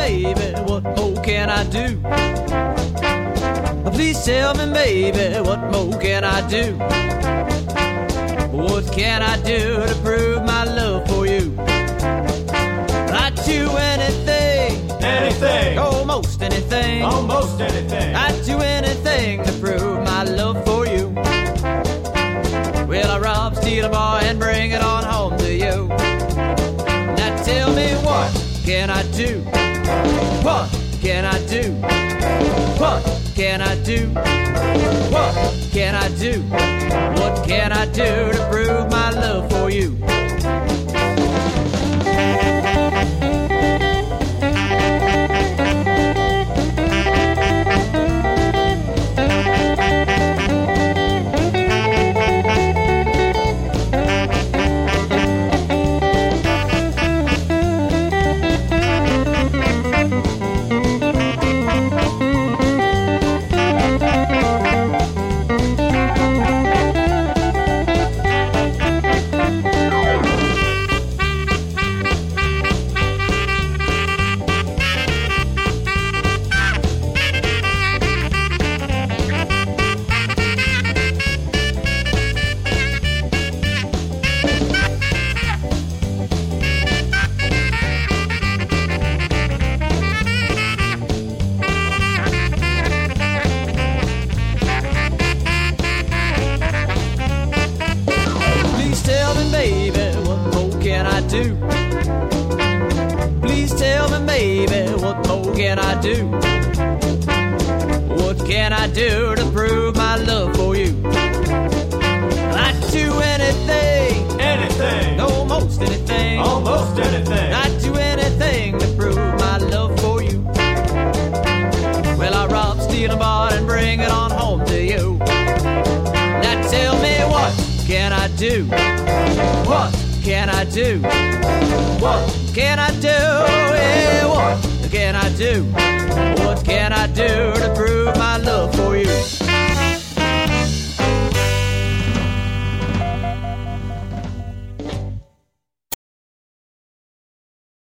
baby, what more can I do? Please tell me, baby, what more can I do? What can I do to prove my love for you? I'd do anything, Anything, almost anything, almost anything. I'd do anything to prove my love for you. Well, I rob, steal a boy and bring it on home to you. Now tell me, what can I do? What can I do? What can I do? What can I do? What can I do to prove my love for you? Do? Please tell me, baby, what more can I do? What can I do to prove my love for you? I'd do anything, Anything, almost anything, almost anything. I'd do anything to prove my love for you. Well, I rob, steal a bar and bring it on home to you. Now tell me, what can I do? What can I do? What can I do? Yeah, what can I do? What can